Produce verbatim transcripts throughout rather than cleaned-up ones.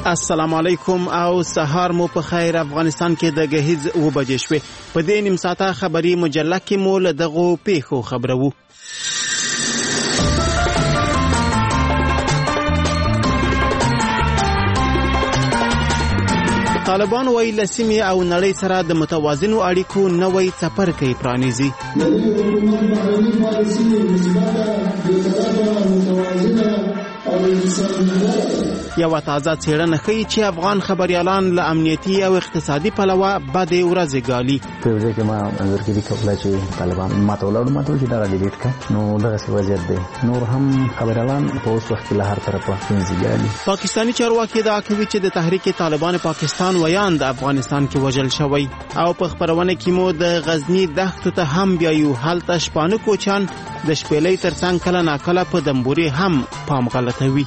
السلام علیکم او سهار مو په خیر. افغانستان کې د گهیز و بجې شوې. په دې نیم ساعته خبري مجله کې مو له دغو پیښو خبرو. طالبان وایي له سیمې او نړۍ سره د متوازنو اړیکو نوی څپرکی پرانیزي. یو تازه څېړنه ښیي چې افغان خبریالان له امنیتي او اقتصادي پلوه بدې ورځې ګالي. په ورځ کې ما انځور کې د کومه چې طالبان ماته ولاړ ماته چې دا ډیلیټ کړ نو دغه څه وضعیت دی. نور هم خبریالان په اوس وخت کې له هر طرفه ستونزې ګالي. پاکستاني چارواکي ادعا کوي چې د تحریک طالبان پاکستان ویان د افغانستان کې وژل شوی او په خبرونه کې مو د غزنی دښتو ته هم بیایو. هلته شپانه کوچان د شپېلۍ ترڅنګ کله ناکله په دمبوري هم پام غلطوي.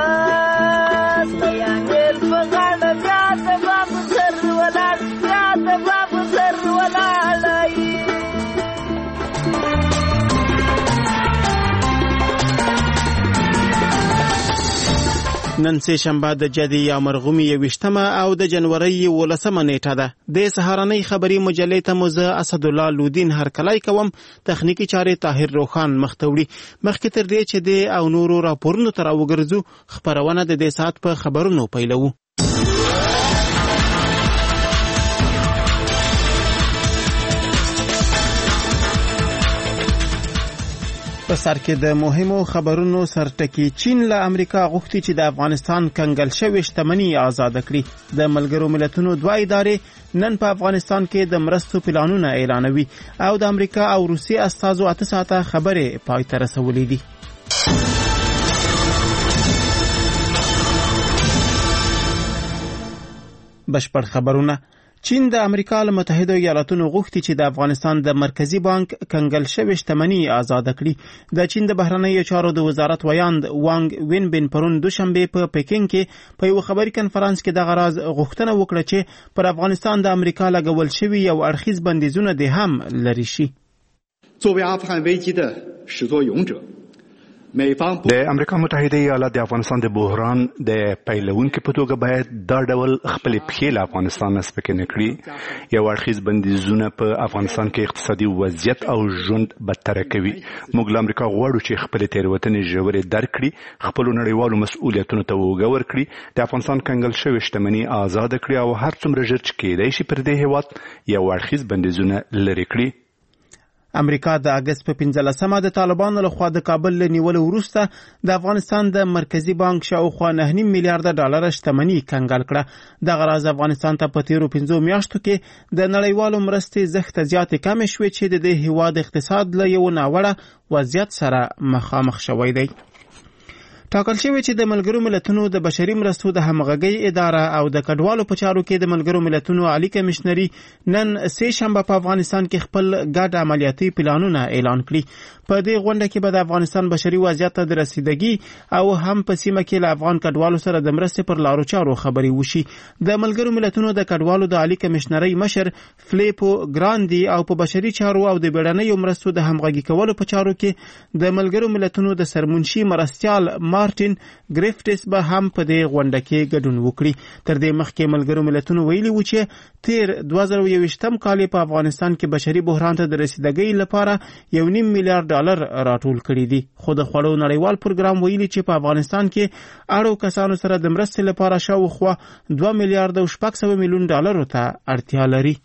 نن سه شنبه د جدي یا مرغومي یوشتمه او د جنوري ولسمه نیټه ده. د سهارنۍ خبري مجلې ته موزه اسد الله لودین هر کلای کوم. تخنیکی چارې طاهر روخان مختوړي. مخکې تر دې چې د او نورو راپورونو تر وګرځو خبرونه د دې سات په خبرونو پیلو. په سر کې د مهمو خبرونو سرټکی. چین له امریکا غوښتي چې د افغانستان کنګل شوې شتمنۍ آزاد کړي. د ملګرو ملتونو دوه ادارې نن په افغانستان کې د مرستو پلانونه اعلانوي او د امریکا او روسي استازو اته ساعته خبرې پای ته رسولې دي. بشپړ خبرونه. چین د امریکا له متحده ایالاتونو غوښتي چې د افغانستان د مرکزی بانک کنګل شوې شتمنۍ آزاد کړي. د چین د بهرنیو چارو د وزارت ویاند وانګ وینبین پرون دوشنبه په پکین کې په یو خبري کنفرانس کې د غراز غوښتنه وکړه چې پر افغانستان د امریکا لګول شوی یو اړخیز بندیزونه د هم لري شي. 作为阿富汗危机的始作俑者 د امریکا متحده ایالات د افغانستان د بحران د پیلوونکو په توګه باید دا ډول خپل پخې له افغانستان سپکې نه کړي. یو اړخیز بندیزونه په افغانستان کې اقتصادي وضعیت او ژوند بدتر کوي. موږ له امریکا غواړو چې خپل تېروتنې ژورې درک کړي، خپل نړیوالو مسؤلیتونو ته وګ ورکړي، د افغانستان کنګل شوې شتمنۍ آزاد کړي او هر څومره ژر چې کېدای شي پر دې هېواد یو اړخیز بندیزونه لرې کړي. امریکا د اگست په پنځلسمه د طالبانو له خوا د کابل له نیولو وروسته د افغانستان د مرکزی بانک شاوخوا نه نیم میلیارډ ډالر شتمنۍ کنګل کړه. د غراز افغانستان ته په تیرو پنځو میاشتو کې د نړیوالو مرستې زښت زیات کم شوې چې د دې هیواد اقتصاد له یو ناوړه وضعیت سره مخامخ شوی دی. ټاکل شوی چې د ملګرو ملتونو د بشري مرستو د همغږۍ اداره او د کډوالو په چارو کې د ملګرو ملتونو عالی کمشنري نن سه شنبه په افغانستان کې خپل ګډ عملیاتي پلانونه اعلان کړي. په دې غونډه کې به د افغانستان بشري وضعیت ته د رسیدګي او هم په سیمه کې له افغان کډوالو سره د مرستې پر لارو چارو خبرې وشي. د ملګرو ملتونو د کډوالو د عالی کمشنري مشر فلیپو ګراندي او په بشري چارو او د بیړنیو مرستو د همغږي کولو په چارو کې د ملګرو ملتونو د سرمنشي مرستيال مارټین ګریفټس به هم په دې غونډه کې ګډون وکړي. تر دې مخکې ملګرو ملتونو ویلي و چې تیر دوه زره یوویشتم کال په افغانستان کې بشري بحران ته د رسیدګۍ لپاره یو نیم میلیارډ ډالر راټول کړي دي. خو د خوړو نړیوال پروګرام ویلي چې په افغانستان کې اړو کسانو سره د مرستې لپاره شاوخوا دوه میلیارډ او شپږ سوه میلیون ډالر ته اړتیا لري.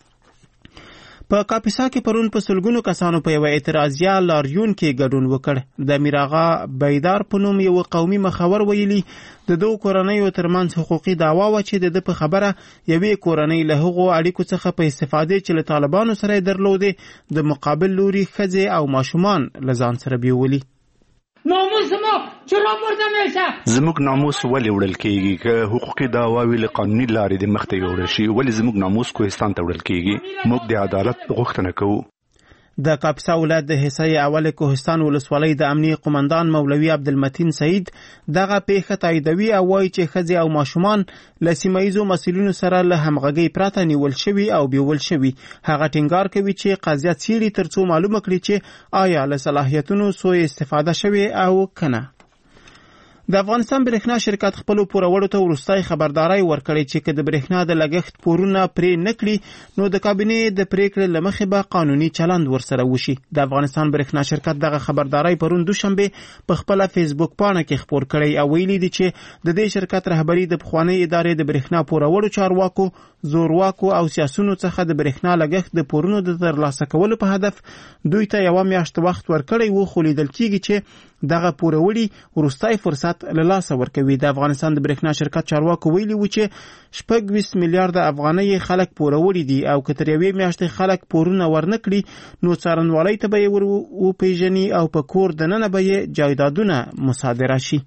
په کاپیسا کې پرون په سلګونو کسانو په یو اعتراضیه لاریون کې ګډون وکړ. د میراغا بیدار په نوم یو قومي مخور ویلي د دوه کورنیو ترمنځ حقوقي دعوا و چې د په خبره یوې کورنۍ له هغو اړیکو څخه په استفاده چې له طالبانو سره درلودې د مقابل لوري ښځې او ماشومان له ځان سره بیولي. ناموس ما چرا مرده میشه؟ زموږ ناموس ولې وړل کیږي؟ که حقوقي دعواوې له قانوني لارې د مخ ته یوړل شي ولې زموږ ناموس کوهستان ته وړل کیږي؟ موږ د عدالت غوښتنه کوو. د کاپیسا ولایت د حصې اول کوهستان ولسوالۍ د امنیه قومندان مولوي عبدالمتین سعید دغه پیښه تاییدوي او وایي چې ښځې او ماشومان له سیمه ییزو مسؤلینو سره له همغږۍ پرته نیول شوي او بیول شوي. هغه ټینګار کوي چې قضیه څیړي ترڅو معلومه کړي چې آیا له صلاحیتونو سوء استفاده شوې او کنه. د افغانستان برېښنا شرکت خپلو پوروړو ته وروستۍ خبرداری ورکړی چې که د برېښنا د لګښت پورونه پرې نه کړي نو د کابینې د پریکړې له مخې به قانوني چلند ورسره وشي. د افغانستان برېښنا شرکت دغه خبرداری پرون دوشنبه په خپله فیسبوک پاڼه کې خپور کړی او ویلي دي چې د دې شرکت رهبري د پخوانۍ ادارې د برېښنا پوروړو چارواکو، زورواکو او سیاسونو څخه د برېښنا لګښت د پورونو د ترلاسه کولو په هدف دوی ته یوه میاشت وخت ورکړی و، خو لیدل کېږي چې دغه پوروړي وروستی فرصت له لاسه ورکوي. د افغانستان د برېښنا شرکت چارواکو ویلي و چې شپږ ویشت میلیارده افغانۍ خلک پوروړي دي او که تر یوې میاشتې خلک پورونه ورنه کړي نو څارنوالۍ ته به یې ور وپېژني او په کور دننه به یې جایدادونه مصادره شي.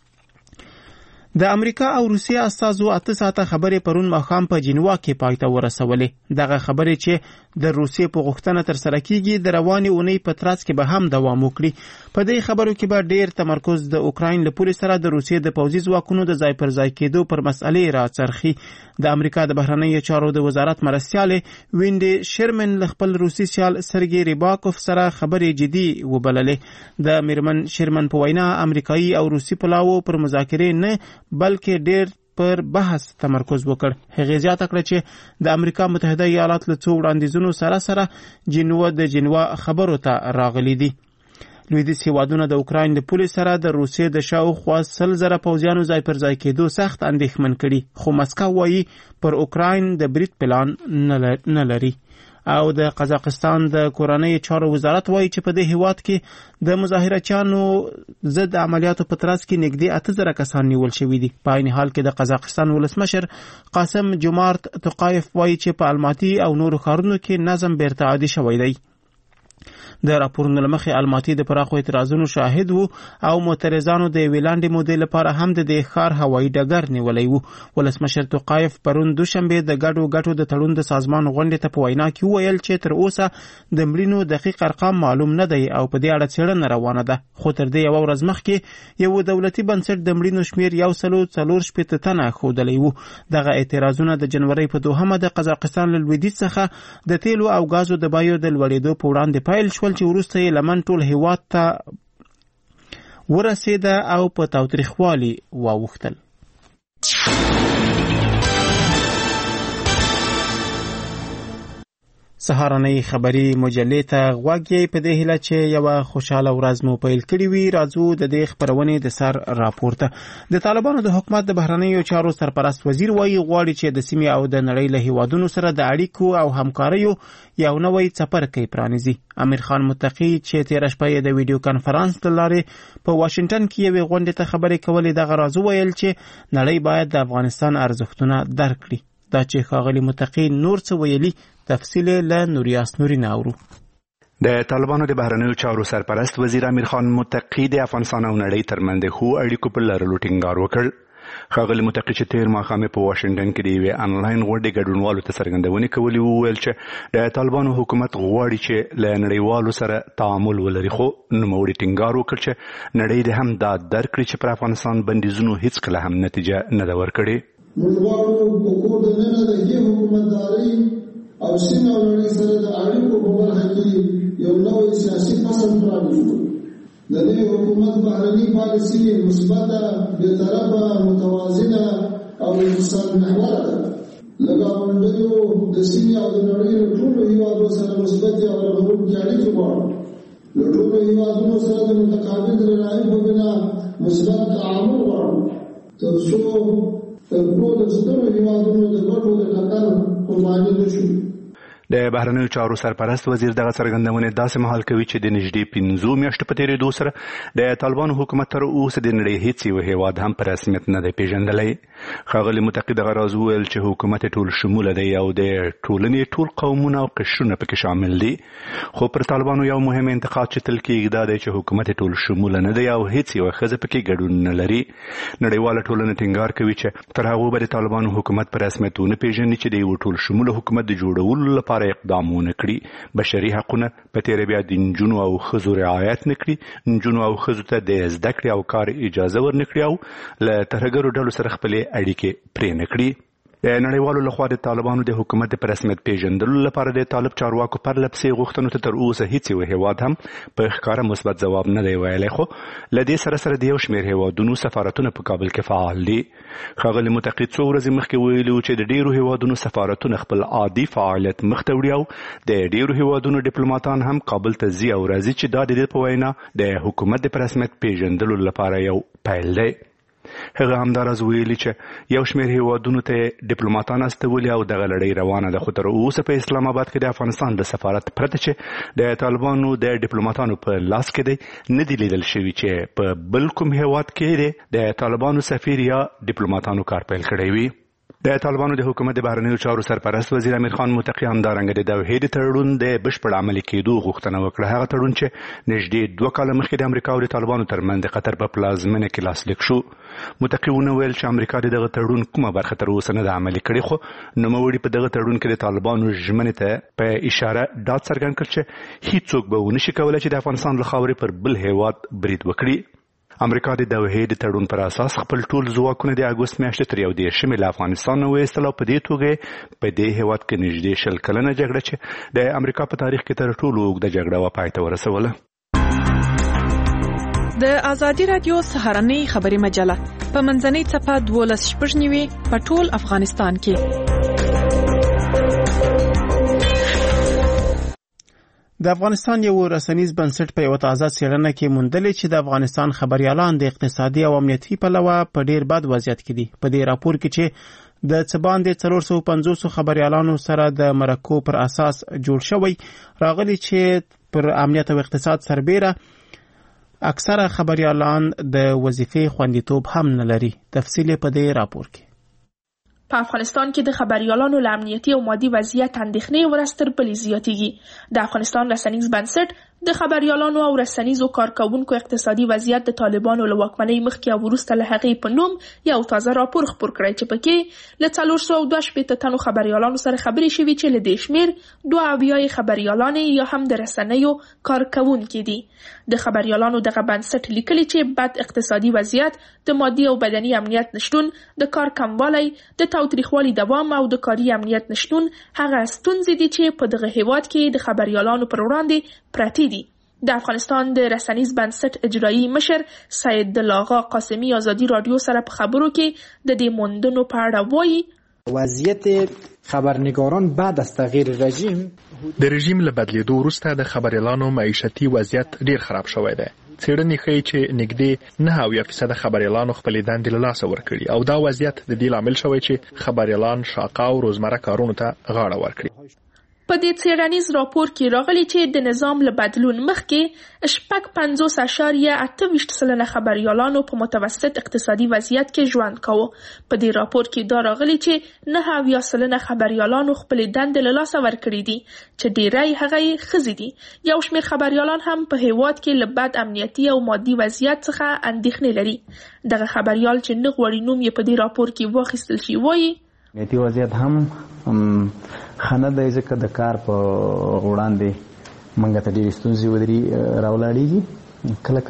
د امریکا او روسیې استازو اته ساعته خبرې پرون ماښام په جنوا کې پای ته ورسولې. دغه خبرې چې د روسیې په غوښتنه ترسره کیږي د روانې اونۍ په ترڅ کې به هم دوام وکړي. په دې خبرو کې به ډېر تمرکز د اوکراین له پولې سره د روسیې د پوځي ځواکونو د ځای پر ځای کېدو پر مسئلې راڅرخي. د امریکا د بهرنیو چارو د وزارت مرستیالې وینډي شرمن له خپل روسي سیال سرګي ریباکوف سره خبرې جدي وبللې. د میرمن شرمن په وینا امریکایي او روسي پلاوو پر مذاکرې نه بلکې ډېر پر بحث تمرکز وکړ. هغې زیاته کړه چې د امریکا متحده ایالات له څو وړاندیزونو سره سره جنوا د جنوا خبرو ته راغلي دي. لویدیځ هیوادونه د اوکراین د پولې سره د روسیې د شاوخوا سل زره پوځیانو ځای پر ځای کېدو سخت اندېښمن کړي، خو مسکو وایي پر اوکراین د برید پلان نه لري. او د قزاقستان د کورنۍ چارو وزارت وایي چې په دې هیواد کې د مظاهرچیانو ضد عملیاتو په ترڅ کې نږدې اته زره کسان نیول شوي دي. په عین حال کې د قزاقستان ولسمشر قاسم جومارت توقایف وایي چې په الماتي او نورو ښارونو کې نظم بیرته عادي شوی دی. د راپورونو له مخې الماتي د پراخو اعتراضونو شاهد وو او معترضانو د یوې لنډې مودې لپاره هم د دې ښار هوایي ډګر نیولی وو. ولسمشر توقایف پرون دوشنبې د ګډو ګټو د تړون د سازمان غونډې ته په وینا کې وویل چې تر اوسه د مړینو دقیق ارقام معلوم نه دی او په دې اړه څېړنه روانه ده، خو تر دې یوه ورځ مخکې یو دولتي بنسټ د مړینو شمېر یو سلو څلور شپېته تنه ښودلی وو. دغه اعتراضونه د جنورۍ په دوهمه د قزاقستان له لویدیځ څخه د تیلو او ګازو د بیو د لوړېدو په وړاندې پیل شول چې وروسته یې لمن ټول هیواد ته ورسېده او په تاوتریخوالي واوښتل. سهارنۍ خبري مجلې ته غوږ یې په دې هیله چې یوه خوشحاله ورځ مو پیل کړې وي. راځو د دې خپرونې د سر راپورته. د طالبانو د حکومت د بهرنیو چارو سرپرست وزیر وایي غواړي چې د سیمې او د نړۍ له هیوادونو سره د اړیکو او همکاریو یو نوی څپرکی پرانیزي. امیر خان متقي چې تېره شپه یې د ویډیو کنفرانس له لارې په واشنګټن کې یوې غونډې ته خبرې کولې دغه راز وویل چې نړۍ باید د افغانستان ارزښتونه درک کړي. دا چې ښاغلي متقي نور څه ویلي تفصیل له نوریاس نورین اورو. د طالبانو د بهرنیو چارو سرپرست وزیر امیر خان متقي د افغانستان او نړۍ ترمنځ د ښو اړیکو په لرلو ټینګار وکړ. ښاغلي متقي چې تېر ماښام په واشنګټن کې د یوې انلاین غونډې ګډونوالو ته څرګندونې کولې وویل چې د طالبانو حکومت غواړي چې له نړیوالو سره تعامل ولري، خو نوموړي ټینګار وکړ چې نړۍ دې هم دا درک کړي چې پر افغانستان بندیزونو هیڅکله هم نتیجه نه ده ورکړې. موږ غواړو په کور دننه د دې حکومتدارۍ او سیمه او نړۍ سره د اړیکو په برخه کې یو نوی سیاسي فصل پرانیزو. د دې حکومت بهرني پالیسي مثبته، بېطرفه، متوازنه او اقتصاد محوره ده. له ګاونډیو د سیمې او د نړۍ له ټولو هېوادونو سره مثبتې او رغونکې اړیکې غواړو. له ټولو هېوادونو سره د متقابل درناوي په بنا مثبت تعامل غواړو تر څو تر ټولو سترو هېوادونو د ګټو د خطر قرباني نه شو. د بهرنیو چارو سرپرست وزیر دغه څرګندونې داسې مهال کوي چې د نږدې پنځو میاشتو په تېرېدو سره د طالبانو حکومت تر اوسه د نړۍ هېڅ یو هېواد هم په رسمیت نه دی پېژندلی. ښاغلي متقي دغه راز وویل چې حکومت ټول شموله دی او د ټولنې ټول قومونه او قشرونه پکې شامل دي، خو پر طالبانو یو مهم انتقاد چې تل کېږي دا دی چې حکومت ټول شموله نه دی او هېڅ یوه ښځه پکې ګډون نه لري. نړیواله ټولنه ټینګار کوي چې تر هغو به د طالبانو حکومت په رسمیت ونه پېژني چې د یو ټول شموله حکومت د جوړولو لپاره اقدامونه کړي. بشري حقونه په تېره بیا د نجونو او ښځو رعایت نه کړي، نجونو او ښځو ته د زده کړې او کار اجازه ورنه کړي او له ترهګرو ډلو سره خپلې اړیکې پرې نه کړي. د نړیوالو لخوا د طالبانو د حکومت په رسمیت پیژندلو لپاره د طالب چارواکو پر لپسې غوښتنو ته تر اوسه هیڅ یو هیواد هم په ښکاره مثبت ځواب نه دی ویلی، خو له دې سره سره د یو شمېر هیوادونو سفارتونه په کابل کې فعال دي. ښاغلي متقي څو ورځې مخکې ویلي وو چې د ډېرو هیوادونو سفارتونه خپل عادي فعالیت مخ ته وړي او د ډېرو هیوادونو ډیپلوماتان هم کابل ته ځي او راځي چې دا د دې په وینا د حکومت د په رسمیت پیژندلو لپاره یو پیل دی. هغه همداراز ویلي چې یو شمېر هیوادونو ته ډیپلوماتان استولي او دغه لړۍ روانه ده، خو تر اوسه په اسلام آباد کې د افغانستان د سفارت پرته چې د طالبانو د ډیپلوماتانو په لاس کې دی نه دي لیدل شوي چې په بل کوم هیواد کې د طالبانو سفیر یا ډیپلوماتانو کار پیل کړی وي. د طالبانو د حکومت د بهرنیو چارو سرپرست وزیر امیر خان متقي همدارنګه د دوحې د تړون د بشپړ عملي کېدو غوښتنه وکړه. هغه تړون چې نږدې دوه کاله مخکې د امریکا او د طالبانو ترمنځ د قطر په پلازمینه کې لاسلیک شو. متقي ونه ویل چې امریکا د دغه تړون کومه برخه تر اوسه نه ده عملي کړې، خو نوموړي په دغه تړون کې د طالبانو ژمنې ته په اشاره ډاډ څرګند کړ چې هیڅوک به ونه شي کولی چې د افغانستان له خاورې پر بل هیواد برید وکړي. امریکا د دوحې د تړون پر اساس خپل ټول ځواکونه د اګوست میاشتې تر یو دېرشمې له افغانستان نه وایستل او په دې توګه په دې هیواد کې نږدې شل کلنه جګړه چې د امریکا په تاریخ کې تر ټولو اوږده جګړه وه پای ته ورسوله. د ازادي راډیو سهارنۍ خبري مجله په منځنۍ څپه دولس شپږ نوي په ټول افغانستان کې. د افغانستان یو رسنیز بنسټ په یو تازه څېړنه کې موندلې چې د افغانستان خبريالان د اقتصادي او امنیتي پلوه په ډیر بد وضعیت کې دي. په دې راپور کې چې د څه باندې څلور سوه پنځوس خبريالانو سره د مرکو پر اساس جوړ شوی راغلي چې پر امنیت او اقتصاد سربېره اکثره خبريالان د وظیفې خوندیتوب هم نه لري. تفصیل په دې راپور کې. په افغانستان کې د خبريالانو له امنیتي او مادي وضعیت اندېښنې ورستر بلې زیاتېږي. د افغانستان رسنیز بنسټ د خبريالانو او رسنیزو کارکونکو اقتصادي وضعیت د طالبانو له واکمنۍ مخکې او وروسته له هغې په نوم یو تازه راپور خپور کړی چې پکې له څلور سوه دوه شپېته تنو خبريالانو سره خبرې شوي چې له دې شمېر دوه اویا یې خبريالانې یا هم د رسنیو کارکونکي دي. د خبريالانو دغه بنسټ لیکلي چې بد اقتصادي وضعیت، د مادي او بدني امنیت نشتون، د کار کموالی، د تاوتریخوالي دوام او د کاري امنیت نشتون هغه ستونزې دي چې په دغه هیواد کې د خبريالانو پر وړاندې پرتې دي. د افغانستان د رسنیز بنسټ اجرایی مشر سید الله قاسمی ازادي رادیو سره په خبرو کې د دې موندنو په اړه وایي: وضعیت خبرنگاران بعد از تغییر رژیم د رژیم له بدلیدو وروسته د خبريالانو معیشتي وضعیت ډیر خراب شوی دی. څېړنې ښیي چې نږدې نه اویا فیصده خبريالانو خپلې دندې له لاسه ورکړي او دا وضعیت د دې لامل شوی چې خبريالان شاقه او روزمره کارونو ته غاړه ورکړي. په دې څېړنیز راپور کې راغلي چې د نظام له بدلون مخکې شپږ پنځوس اعشاریه اته ویشت سلنه خبريالانو په متوسط اقتصادي وضعیت کې ژوند کاوه. په دې راپور کې دا راغلي چې نه اویا سلنه خبريالانو خپلې دندې له لاسه ورکړي دي چې ډېری هغه یې ښځې دي. یو شمېر خبريالان هم په هیواد کې له بد امنیتي او مادي وضعیت څخه اندېښنې لري. دغه خبريال چې نه غواړي نوم یې په دې راپور کې واخیستل شي وایي: امنیتي وضعیت هم خانه دی ځکه د کار په وړاندې موږ ته ډېرې ستونزې ودري راولاړېږي. کله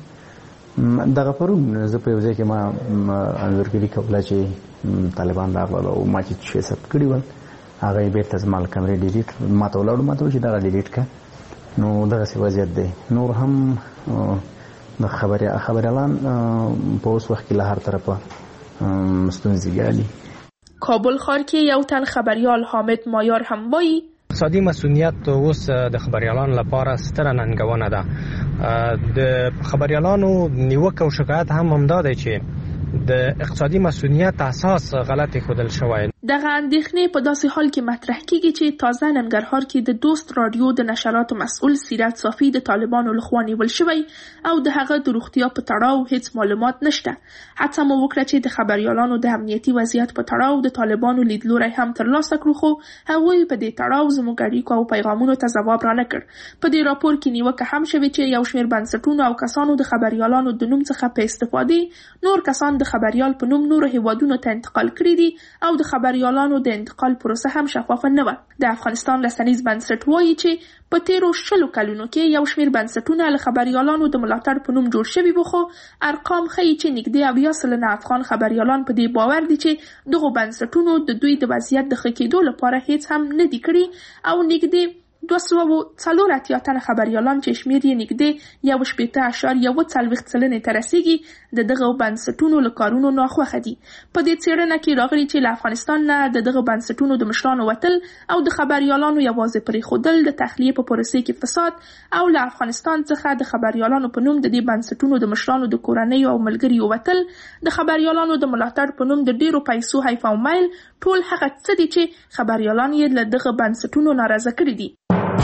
کله دغه پرون زه په یو ځای کې ما انځورګري کوله چې طالبان راغلل او ما چې شی ثبت کړي ول هغه یې بېرته زما له کمرې ډیلیټ ما ته ولاړو ما ته وویل چې دغه ډیلیټ کړه. نو دغسې وضعیت دی. نور هم د خبریالان په اوس وخت کې له هر طرفه ستونزې ګالي. کابل ښار کې یو تن خبریال حامد مایار هم وایي: اقتصادي مسئولیت اوس د خبریالانو لپاره ستره ننګونه ده. د خبریالانو نیوکه او شکایت هم همدا دی چې د اقتصادي مسئولیت اساس غلط ښودل شوی. دغه اندېښنې په داسې حال کې مطرح کیږي چې تازه ننګرهار کې د دوست رادیو د نشراتو مسؤل سیرت صافي د طالبانو لخوا نیول شوی او د هغه د روغتیا په تړاو هیڅ معلومات نشته. هڅه مو وکړه چې د خبریالانو د امنیتي وضعیت په تړاو د طالبانو لیدلوری هم ترلاسه کړو، خو هغوی په دې تړاو زموږ اړیکو او پیغامونو ته ځواب رانه کړ. په دې راپور کې نیوکه هم شوې چې یو شمېر بنسټونو او کسانو د خبریالانو د نوم څخه په استفادې نور کسان د خبریال په نوم نورو هیوادونو ته انتقال کړي دي او د خبر خبريالانو د انتقال پروسه هم شفافه نه وه. د افغانستان رسنیز بنسټ وایي چې په تیرو شلو کلونو کې یو شمېر بنسټونه له خبريالانو د ملاتړ په نوم جوړ شوي وو، خو ارقام ښیي چې نږدې اویا سلنه افغان خبريالان په دې باور دي چې دغو بنسټونو د دوی د وضعیت د ښه کېدو لپاره هیڅ هم نه دي کړي او نږدې دوه سوه څلور اتیا تنه خبريالان چې شمېر یې نږدې یو شپېته اعشاریه اووه څلوېښت سلنې ته رسېږي د دغه بنسټونو له کارونو ناخوښه دي. په دې څېړنه کې راغلي چې له افغانستان نه د دغه بنسټونو د مشرانو وتل او د خبريالانو یوازې پرېښودل د تخلیې په پروسې کې فساد او له افغانستان څخه د خبريالانو په نوم د دې بنسټونو د مشرانو د کورنیو او ملګریو وتل، د خبريالانو د ملاتړ په نوم د ډېرو پیسو حیف او میل، ټول هغه څه دي چې خبريالان یې له دغه بنسټونو ناراضه کړي دي.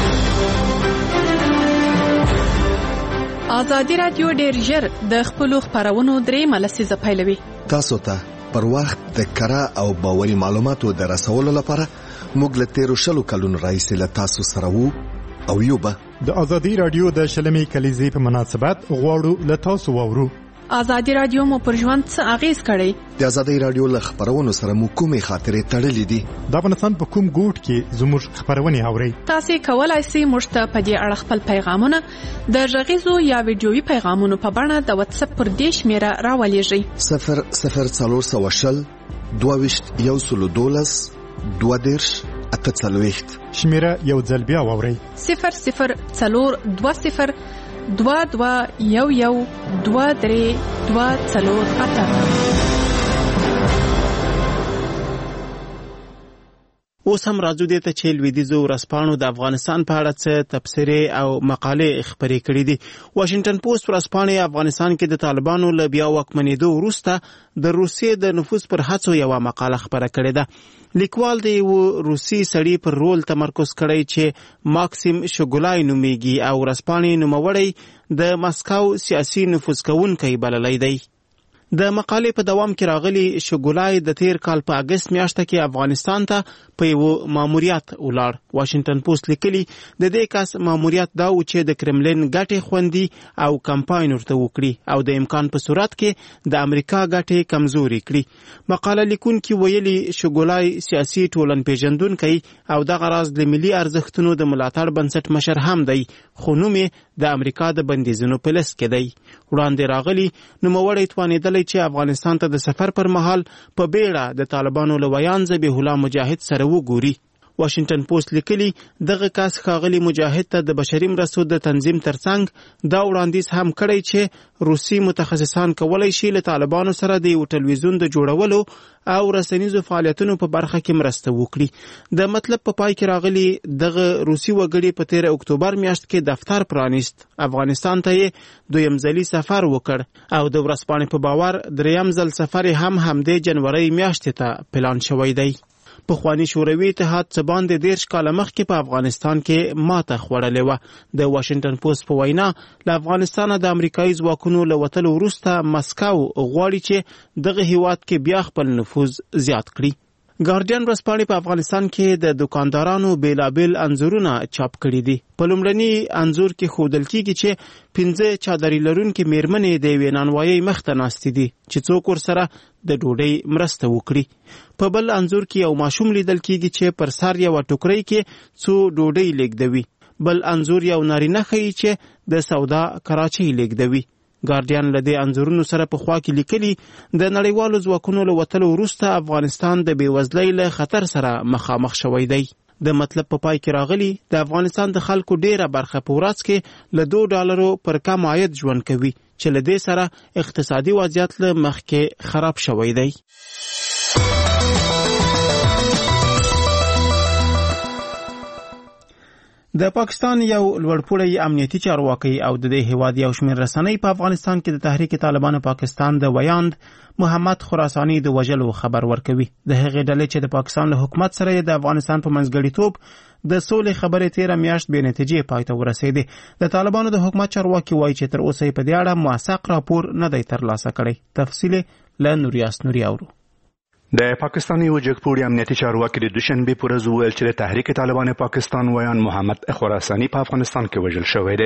ازادي راډیو ډېر ژر د خپلو خپرونو درېیمه لسیزه پیلوي. تاسو ته پر وخت د کره او باوري معلوماتو د رسولو لپاره موږ له تیرو شلو کلونو راهیسې له تاسو سره وو او یو به د ازادي راډیو د شلمې کلیزې په مناسبت غواړو له تاسو واورو. ازادي راډیو مو پر ژوند څه اغیز کړی؟ د ازادي راډیو له خبرونو سره مو کومې خاطرې تړلې دي؟ د افغانستان په کوم ګوټ کې زموږ خبرونه اورئ؟ تاسو کولای شئ موږ ته په دې اړه خپل پیغامونه د غږیزو یا ویډیويي پیغامونو په بڼه د واتس اپ پر دې شمیره راولېږئ. صفر صفر څلور سوه شل دوه ویشت یو سلو دولس دوه دېرش اته څلوېښت. شمیره یو ځل بیا واورئ. صفر صفر څلور دوه صفر دوه دوه یو یو دوه درې دوه څلور اته. اوس هم راځو دې ته چې لویدیځو ورځپاڼو د افغانستان په اړه څه تبصرې او مقالې خپرې کړې دي. واشنګټن پوسټ ورځپاڼې افغانستان کې د طالبانو له بیا واکمنېدو وروسته د روسیې د نفوذ پر هڅو یوه مقاله خپره کړې ده. لیکوال د یو روسي سړي پر رول تمرکز کړی چې ماکسیم شګولای نومیږي او ورځپاڼې نوموړی د مسکو سیاسي نفوذ کوونکی بللی دی. د مقالې په دوام کې راغلی شګولای د تیر کال په اگست میاشته کې افغانستان ته په یو ماموریت ولاړ. واشنګټن پوسټ لیکلي د دې کس ماموریت دا و چې د کرملین ګټې خوندي او کمپاین ورته وکړي او د امکان په صورت کې د امریکا ګټې کمزوري کړي. مقاله لیکونکي ویلي شګولای سیاسي ټولن پیژندونکی او دغه راز د ملي ارزښتونو د ملاتړ بنسټ مشر هم دی، خو نوم یې د امریکا د بندیزونو په لست کې دی. وړاندې راغلی نوموړی توانېدلی چې افغانستان ته د سفر پر مهال په بیړه د طالبانو له ویان ذبیح الله مجاهد سره وګوري. واشنګټن پوسټ لیکلي دغه کس ښاغلي مجاهد ته د بشري مرستو د تنظیم ترڅنګ دا وړاندیز هم کړی چې روسي متخصصان کولی شي له طالبانو سره د یو ټلویزیون د جوړولو او رسنیزو فعالیتونو په برخه کې مرسته وکړي. د مطلب په پای کې راغلي دغه روسي وګړي په تیر اکتوبر میاشت کې دفتر پرانیست، افغانستان ته یې دویم ځلي سفر وکړ او د ورځپاڼې په باور دریم ځل سفر هم همدې جنوري میاشتې ته پلان شوی دی. پخوانی شوروي اتحاد څه باندې دېرش کاله مخکې په افغانستان کې ماته خوړلې وه. د واشنګټن پوسټ په وینا له افغانستانه د امریکایي ځواکونو له وتلو وروسته مسکو غواړي چې دغه هیواد کې بیا خپل نفوذ زیات کړي. ګارډین ورځپاڼې په افغانستان کې د دکاندارانو بیلابیل انځورونه چاپ کړي دي. په لومړني انځور کې ښودل کېږي چې پنځه چادري لرونکې میرمنې د یوې نانوایۍ مخ ته ناستې دي چې څوک ورسره د ډوډۍ مرسته وکړي. په بل انځور کې یو ماشوم لیدل کېږي چې پر سر یوه ټوکرۍ کې څو ډوډۍ لیږدوي. بل انځور یو نارینه ښیي چې د سودا کراچۍ لیږدوي. ګارډین له دې انځورونو سره په خوا کې لیکلي د نړیوالو ځواکونو له وتلو وروسته افغانستان د بېوزلۍ له خطر سره مخامخ شوی دی. د مطلب په پای کې راغلي د افغانستان د خلکو ډیره برخه په ورځ کې له دوه ډالرو پر کم عاید ژوند کوي چې له دې سره اقتصادي وضعیت له مخکې خراب شوی دی. د پاکستان یو لوړپوړی امنیتي چارواکي او د دې هیواد یو شمېر رسنۍ په افغانستان کې د تحریک طالبانو پاکستان د ویاند محمد خراساني د وژلو خبر ورکوي. د هغې ډلې چې د پاکستان له حکومت سره د افغانستان په منځګړیتوب د سولې خبرې تیره میاشت بې نتیجې پای ته ورسېدې. د طالبانو د حکومت چارواکي وایي چې تر اوسه یې په دې اړه موثق راپور نه دی ترلاسه کړی. تفصیل له نوریاس نوري اورو. د پاکستاني وجګپوړي امنیتي چارواکي د دوشنبه پر ورځ ویل چې د تحریک طالبان پاکستان ویان محمد خراساني په افغانستان کې وژل شوی دی.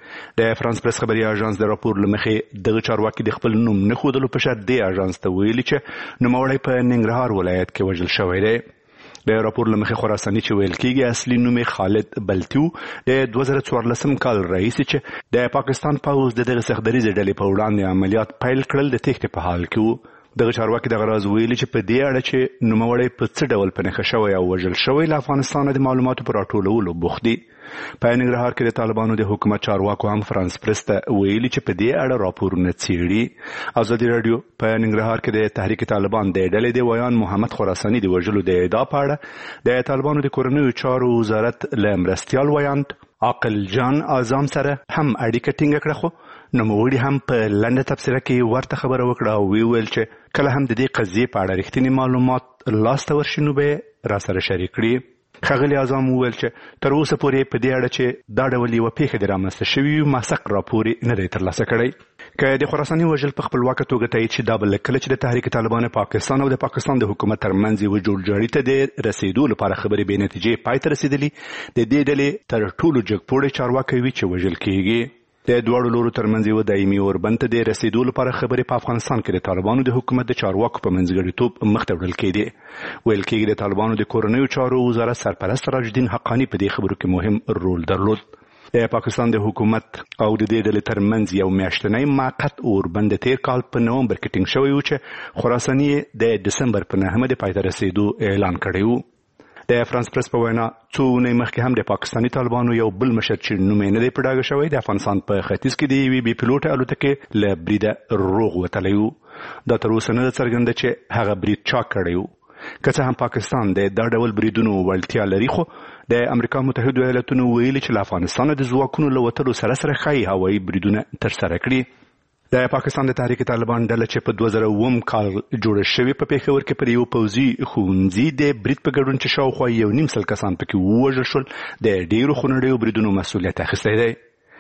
د فرانس پریس خبري اژانس د راپور لمخې دغه چارواکي د خپل نوم نه ښودلو په شرط د اژانس ته ویلي چې نوموړی په ننګرهار ولایت کې وژل شوی دی. د راپور لمخې خراساني چې ویل کېږي اصلي نوم یې خالد بلتیو د دوه زره څوارلسم کال راهیسې چې د پاکستان پوځ د دغه سختدریزې ډلې په وړاندې عملیات پیل کړل د تېښتې په حال کې وو. دغه چارواکي دغه راز ویلي چې په دې اړه چې نوموړی په څه ډول په نښه شوی او وژل شوی له افغانستانه د معلوماتو په راټولولو بوخت دي. په ننګرهار کې د طالبانو د حکومت چارواکو هم فرانس پریس ته ویلي چې په دې اړه راپورونه څېړي. ازادي راډیو په ننګرهار کې د تحریک طالبان د ډلې د ویان محمد خراساني د وژلو د ادعا په اړه د طالبانو د کورنیو چارو وزارت له مرستیال ویاند عاقل جان اعظم سره هم اړیکه ټینګه کړه، خو نوموړي هم په لنډه تبصره کې ورته خبره وکړه او ویل چې کله هم د دې قضیې په اړه رښتینی معلومات لاسته ورشي نو به را سره شریک کړي. ښاغلي اعظم وویل چې تر اوسه پورې په دې اړه چې دا ډول یوه پیښه د رامنځته شوي موثق راپور نه دی ترلاسه کړی. که د خراساني وژل په خپلواکه توګه تایید شي، دا به له کله چې د تحریک طالبان پاکستان او د پاکستان د حکومت ترمنځ یوه جوړجاړي ته د رسېدو لپاره خبرې بې نتیجې پای ته رسېدلي د دې ډلې تر ټولو جګپوړی چارواکی وي چې وژل کېږي. د دواړو لورو ترمنځ یوه دایمي اوربند ته د رسېدو لپاره خبرې په افغانستان کې د طالبانو د حکومت د چارواکو په منځګړیتوب مخ ته وړل کېدې. ویل کېږي د طالبانو د کورنیو چارو وزارت سرپرست تراج الدین حقاني په دې خبرو کې مهم رول درلود. د پاکستان د حکومت او د دې ډلې ترمنځ یو میاشتنی موقت اوربند تېر کال په نومبر کې ټینګ شوی و چې خراساني د دسمبر په نهمه د پای ته رسېدو اعلان کړی و. د فرانس پریس په وینا څو اونۍ مخکې هم د پاکستاني طالبانو یو بل مشر چې نوم یې نه دی په ډاګه شوی د افغانستان په ختیځ کې د یوې بې پیلوټه الوتکې له بریده روغ وتلی و. دا تر اوسه نه ده څرګنده چې هغه برید چا کړی و. که څه هم پاکستان د دا ډول بریدونو وړتیا لري، خو د امریکا متحدو ایالتونو ویلي چې له افغانستانه د ځواکونو له وتلو سره سره ښایي هوایي بریدونه ترسره کړي. د پاکستان د تحریک طالبان ډله چې په دوه زره اووم کال جوړه شوې په پېښور کې پر یو پوځي ښوونځي د برید په ګډون چې شاوخوا یو نیم سل کسان پکې ووژل شول د ډېرو خونړیو بریدونو مسؤلیت اخیستی دی.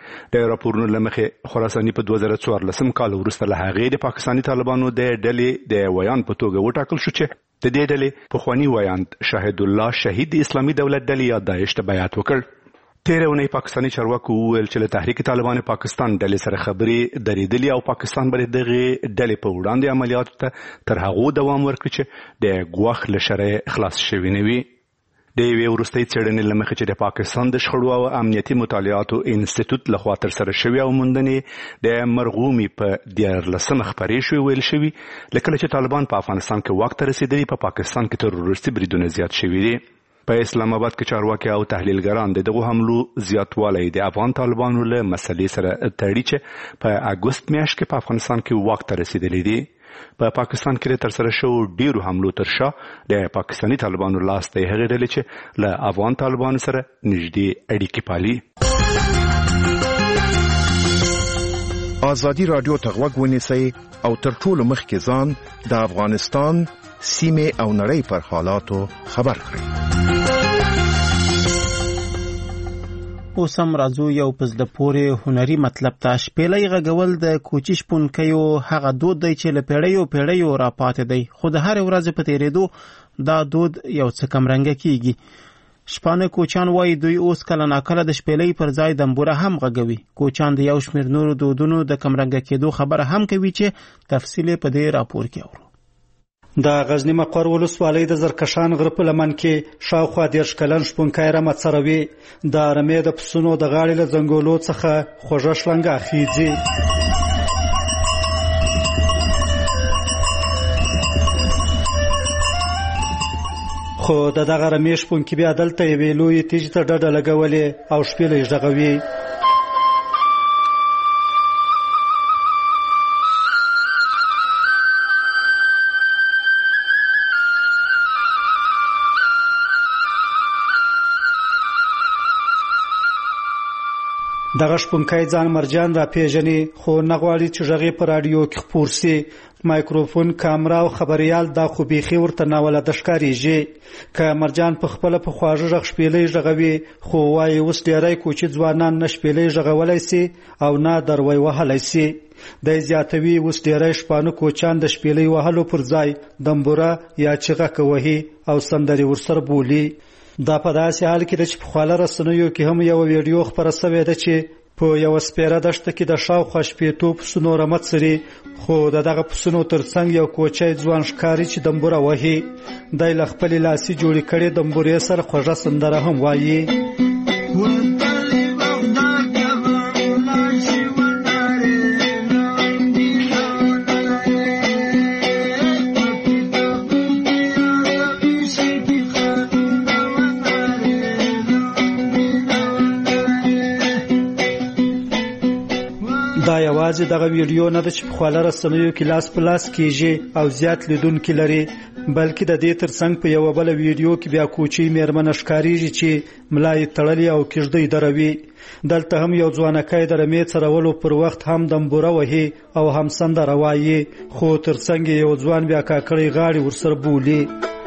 د راپورونو له مخې خراساني په دوه زره څوارلسم کال وروسته له هغې د پاکستاني طالبانو د ډلې د ویان په توګه وټاکل شو چې د دې ډلې پخواني ویاند شاهد الله شهید د اسلامي دولت ډلې یا داعش ته بیعت وکړ. تېره اونۍ پاکستاني چارواکو وویل چې له تحریک طالبان پاکستان ډلې سره خبرې درېدلي او پاکستان به د دغې ډلې په وړاندې عملیاتو ته تر هغو دوام ورکړي چې د ګواښ له شره خلاص شوي نه وي. د یوې وروستۍ څېړنې له مخې چې د پاکستان د شخړو او امنیتي مطالعاتو انسټیټوټ لخوا ترسره شوي او موندنې د مرغومي په دیارلسمه خپرې شوې ویل شوي له کله چې طالبان په افغانستان کې واک ته رسېدلي په پاکستان کې تروریستي بریدونه زیات شوي دي. په اسلام آباد کې چارواکي او تحلیلګران د دغو حملو زیاتوالی د افغان طالبانو له مسلې سره تړي چې په اګوست میاشت کې په افغانستان کې واک ته رسېدلي دي. په پاکستان کې ترسره شوو ډیرو حملو تر شا د پاکستاني طالبانو لاس دی هغې ډلې چې له افغان طالبانو سره نږدې اړیکې پالي. ازادي راډیو ته غوږ ونیسئ او تر ټولو مخکې ځان د افغانستان سیمې او نړۍ پر حالاتو خبر کړئ. اوس هم راځو یو په زړه پورې هنري مطلب ته. شپېلۍ غږول د کوچي شپونکیو هغه دود دی چې له پیړیو پیړیو راپاتې دی، خو د هرې ورځې په تېرېدو دا دود یو څه کمرنګه کیږي. شپانه کوچیان وایي دوی اوس کله ناکله د شپېلۍ پر ځای دمبوره هم غږوي. کوچیان د یو شمېر نورو دودونو د کمرنګه کېدو خبره هم کوي چې تفصیل په دې راپور کې اورو. د غزنی مقر ولسوالۍ د زرکشان غره په لمن کې شاوخوا دېرش کلن شپونکی رمه څروي. د رمې د پسونو د غاړې له ځنګلو څخه خوږه شلنګه خیځي. خو د دغه رمې شپونکي بیا دلته یوې لویې تیږې ته ډډه لګولې او شپېلۍ غږوي. دغه شپونکی ځان مرجان را پیژني، خو نه غواړي چې غږ په رادیو کې خپور سي. مایکروفون، کامرا او خبريال دا خو بیخي ورته ناولده ښکارېږي. که مرجان په خپله په خواږه غږ شپېلۍ غږوي، خو وایي اوس ډېری کوچي ځوانان نه شپېلۍ غږولی سي او نه دروی وهلی سي. دی زیاتوي اوس ډېری شپانه کوچیان د شپېلۍ وهلو پر ځای دمبوره یا چغکه وهي او سندرې ورسره بولي. دا په داسې حال کې ده چې په خواله رسنیو کې هم یو ویډیو خپره شوې ده چې په یو سپیره دشته کې د شاوخوا شپېتو پسونو رمه څري، خو د دغه پسونو ترڅنګ یو کوچی ځوان ښکاري چې دمبوره وهي. دی له خپلې لاسي جوړې کړې دمبورې سره خوږه سندره هم وایي. دا یوازې دغه ویډیو نه ده چې په خواله رسنیو کې لاس په لاس کیږي او زیات لیدونکي لري، بلکې د دې ترڅنګ په یوه بله ویډیو کې بیا کوچۍ میرمنه ښکارېږي چې ملا یې تړلې او کیږدۍ دروي. دلته هم یو ځوانکی د رمې څرولو پر وخت هم دمبوره وهي او هم سندره وایي، خو ترڅنګ یې یو ځوان بیا کاکړۍ غاړې ورسره بولي.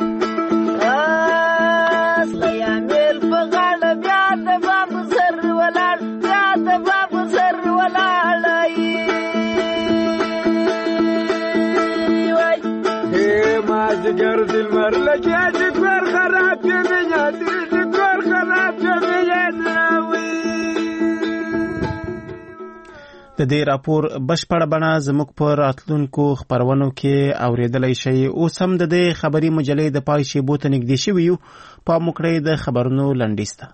د دې راپور بشپړه بڼه زموږ په راتلونکو خپرونو کې اورېدلی شئ. اوس هم د دې خبري مجلې د پای شیبو ته نږدې شوي یو. پام وکړئ د خبرونو لنډیز ته.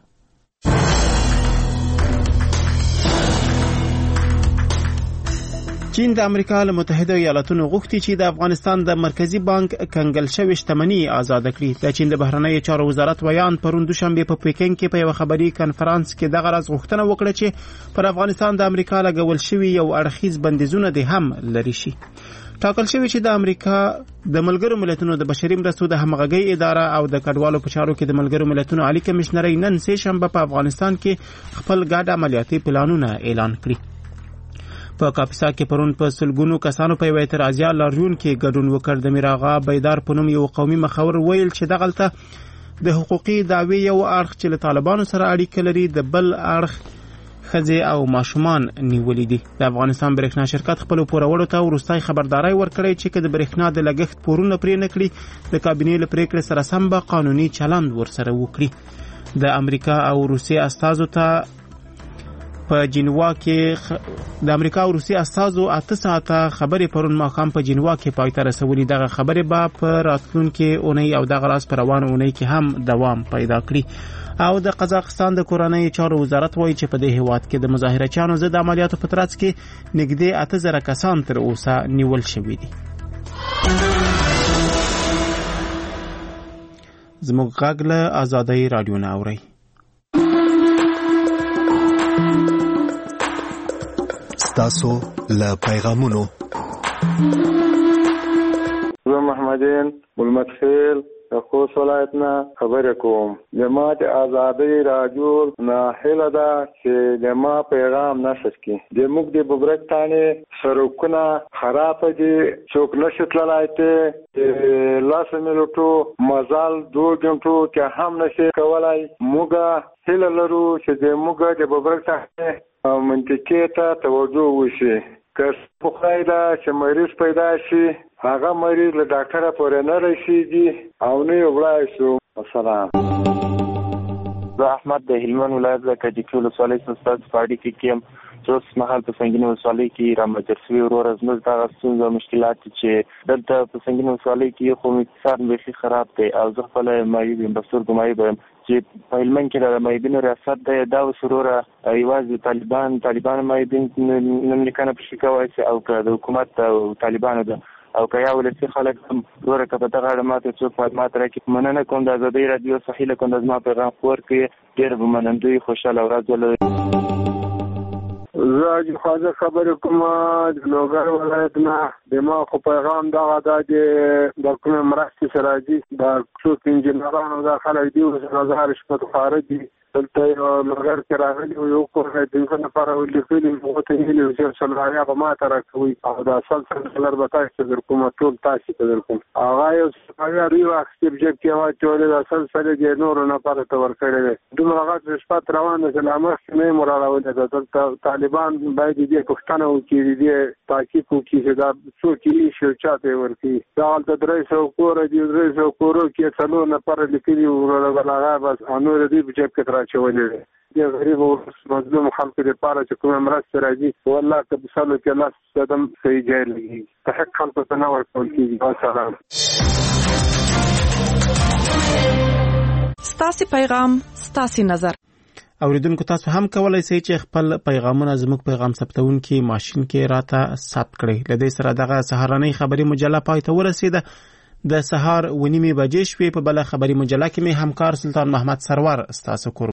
چین د امریکا له متحده ایالاتونو غوښتي چې د افغانستان د مرکزی بانک کنګل شوې شتمني آزاد کړي. د چین د بهرنیو چارو وزارت ویان پرون دوشنبه په پیکینګ کې په یو خبري کانفرنس کې دغه راز غوښتنه وکړه چې پر افغانستان د امریکا لګول شوی یو اړخیز بندیزونه د هم لري شي. ټاکل شوی چې د امریکا د ملګرو ملتونو د بشري مرستو د همغږۍ اداره او د کډوالو په چارو کې د ملګرو ملتونو عالی کمشنري نن سه شنبه په افغانستان کې خپل ګډ عملیاتي پلانونه اعلان کړي. په کاپیسا کې پرون په سلګونو کسانو په یو اعتراضیه لاریون کې ګډون وکړ. د میراغا بیدار په نوم یو قومي مخور ویل چې دغلته د حقوقي دعوی یو اړخ چې له طالبانو سره اړیکه لري د بل اړخ ښځې او ماشومان نیولي دي. د افغانستان برېښنا شرکت خپلو پورولو ته وروستی خبرداری ورکړی چې که د برېښنا د لګښت پورونه پرې نه کړي د کابینې له پرېکړې سره سم به قانوني چلند ورسره وکړي. د امریکا او روسیې استازو ته په جنوا کې د امریکا او روسیې استازو اته ساعته خبرې پرون ماښام په جنوا کې پای ته رسولي. دغه خبرې به په راتلونکې اونۍ او دغه راز په روانه اونۍ کې هم دوام پیدا کړي. او د قزاقستان د کورنۍ چارو وزارت وایي چې په دې هیواد کې د مظاهرچیانو ضد عملیاتو په ترڅ کې نږدې اته زره کسان تر اوسه نیول شوي دي. زموږ غږ له آزادۍ راډیو نه اورئ. تاسو له پیغامونو زه محمدین ګلمدخیل د خوست ولایت نه خبرې کوم. جماعت آزادۍ راډیو نه هیله ده چې زما پیغام نشر کړي. زموږ د ببرک تانې سړکونه خراب دي، څوک نشي تللی ته لس منټو مزل دوه غنټو کې هم نشي کولی. موږ هیله لرو چې زموږ د ببرک تانې منطقې ته توجه وشي. که پخای ده چې مریض پیدا شي هغه مریض له ډاکټره پورې نه رسیږي او نه یې وړای شو. السلام. زه احمد د هلمند ولایت د کجکي ولسوالۍ څخه ستاسو په اړیکه کې یم. چې اوس مهال په سنګین ولسوالۍ کې رامنځته شوي وروره زموږ دغه ستونزې او مشکلات چې دلته په سنګین ولسوالۍ کې خو اقتصاد بیخي خراب دی او زه خپله معیوب یم، بسترګو معیوب یم چې په هلمند کې د معیوبینو ریاست دی. دا اوس وروره یوازې طالبان طالبان معیوبین نوملیکنه پشي کولی شي او که د حکومت او طالبانو ده او که یا ولسي خلک هم وروره که په دغه اړه ماته څوک معلومات راکړي. مننه کوم د ازادۍ راډیو څخه هیله کوم د زما پیغام خپور کړي. ډېر به منندوی خوشحاله ورځ ولرئ. زه حاجي خواجه خبرې کوم د لوګر ولایت نه. زما خو پیغام دغه ده چې د کومې مرستې چې راځي دا څوک انجینران او دا خلک دي ورسره زهر شپه خواره دي. دلته یو لوګر کې راغلي و یو کور د دې لپاره ولیکلي هغه ته ویلي و چې سلاریا به ماته راکوي او دا سل سل ډالر به تاسو در کوم ټول تاسو ته در کوم. هغه یو سپاګه ریو اکسپټ کې واچولې دا سل سل د نورو نه پاره ته ورکړي دي. دومره غږ شپه روان دي سلامت نه موراله ده. دلته طالبان باید دې پښتنه وکړي دې تحقیق وکړي چې دا څوک یې شو چاته ورکی. دا د درې سو کور دی درې سو کورو کې څلور نه پاره لیکلي ورغه بس انور دې په جيب کې راچولې. د غریب او مظلوم خلکو لپاره چې کومه مرسته راځي والله که په سالو کې الله ستاسو صحیح ځای لګي ته حق خلکو ته نه ورکول کېږي. والسلام. ستاسو پیغام ستاسو نظر. اوریدونکو تاسو هم کولای شئ چې خپل پیغامونه زموږ پیغام ثبتونکي ماشين کې راته ثبت کړئ. لدې سره دغه سهارنۍ خبري مجله پای ته ورسیده. د سهار ونیمې بجې شوې. په بل خبري مجله کې مې همکار سلطان محمد سرور ستاسو کور